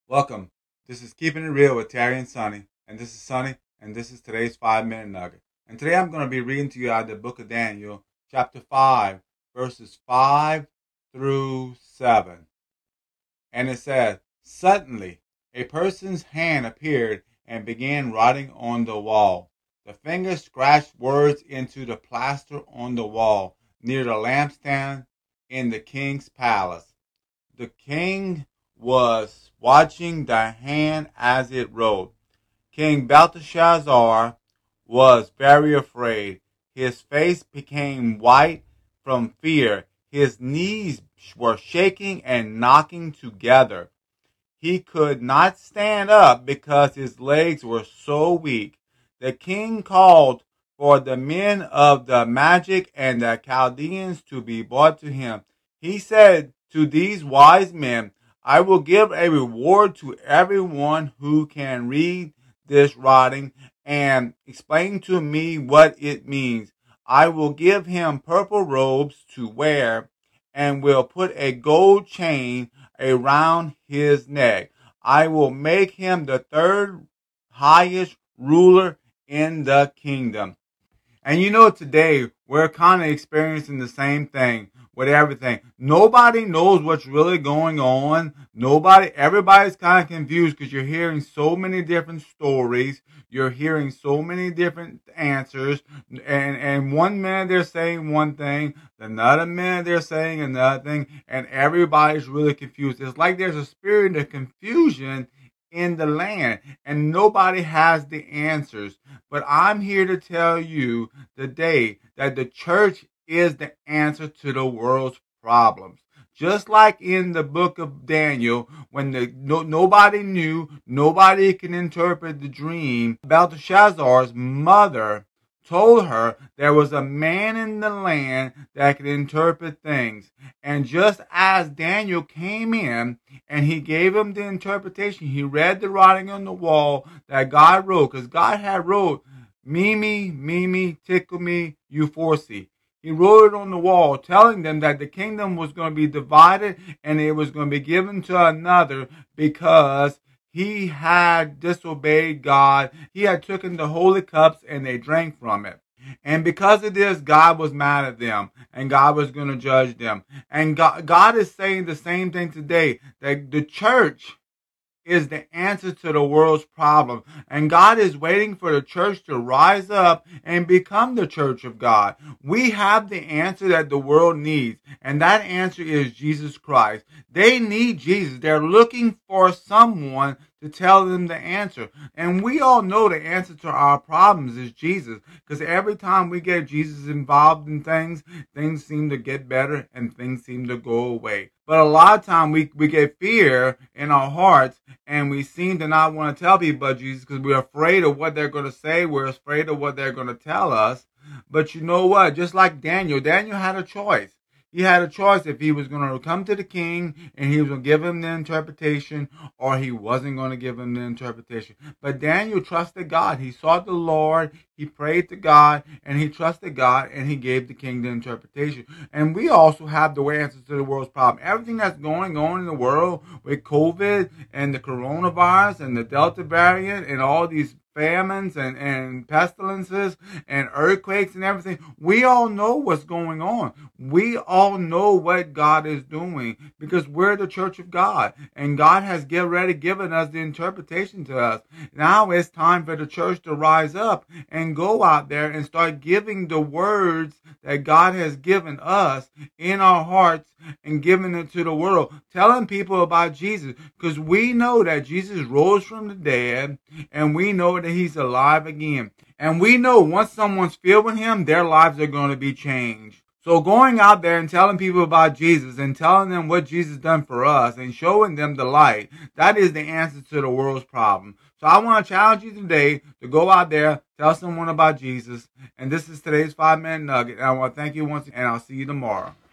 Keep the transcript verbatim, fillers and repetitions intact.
Welcome. This is Keeping It Real with Terry and Sonny. And this is Sonny, and this is today's five minute nugget. And today I'm going to be reading to you out of the book of Daniel, chapter five, verses five through seven. And it says, Suddenly a person's hand appeared and began writing on the wall. The finger scratched words into the plaster on the wall near the lampstand in the king's palace. The king was watching the hand as it wrote. King Belteshazzar was very afraid. His face became white from fear. His knees were shaking and knocking together. He could not stand up because his legs were so weak. The king called for the men of the magic and the Chaldeans to be brought to him. He said to these wise men, I will give a reward to everyone who can read this writing and explain to me what it means. I will give him purple robes to wear and will put a gold chain around his neck. I will make him the third highest ruler in the kingdom. And you know, today we're kind of experiencing the same thing with everything. Nobody knows what's really going on. Nobody, everybody's kind of confused because you're hearing so many different stories. You're hearing so many different answers. And, and one minute they're saying one thing, another minute they're saying another thing, and everybody's really confused. It's like there's a spirit of confusion in the land, and nobody has the answers. But I'm here to tell you today that the church is the answer to the world's problems. Just like in the book of Daniel, when the no, nobody knew, nobody can interpret the dream, Belteshazzar's mother told her there was a man in the land that could interpret things. And just as Daniel came in and he gave him the interpretation, he read the writing on the wall that God wrote, because God had wrote, Mimi, Mimi, tickle me, Euphorsi. He wrote it on the wall, telling them that the kingdom was going to be divided and it was going to be given to another because he had disobeyed God. He had taken the holy cups and they drank from it. And because of this, God was mad at them and God was going to judge them. And God, God is saying the same thing today, that the church is the answer to the world's problem. And God is waiting for the church to rise up and become the church of God. We have the answer that the world needs, and that answer is Jesus Christ. They need Jesus. They're looking for someone to tell them the answer. And we all know the answer to our problems is Jesus, because every time we get Jesus involved in things, things seem to get better and things seem to go away. But a lot of time we, we get fear in our hearts and we seem to not want to tell people about Jesus because we're afraid of what they're going to say. We're afraid of what they're going to tell us. But you know what? Just like Daniel, Daniel had a choice. He had a choice if he was going to come to the king and he was going to give him the interpretation, or he wasn't going to give him the interpretation. But Daniel trusted God. He sought the Lord, he prayed to God, and he trusted God, and he gave the king the interpretation. And we also have the answers to the world's problem. Everything that's going on in the world with COVID and the coronavirus and the Delta variant and all these famines and, and pestilences and earthquakes and everything. We all know what's going on. We all know what God is doing because we're the church of God. And God has already given us the interpretation to us. Now it's time for the church to rise up and go out there and start giving the words that God has given us in our hearts and giving it to the world. Telling people about Jesus, because we know that Jesus rose from the dead and we know that he's alive again. And we know once someone's filled with him, their lives are going to be changed. So going out there and telling people about Jesus and telling them what Jesus done for us and showing them the light, that is the answer to the world's problem. So I want to challenge you today to go out there, tell someone about Jesus. And this is today's five minute nugget. And I want to thank you once again, and I'll see you tomorrow.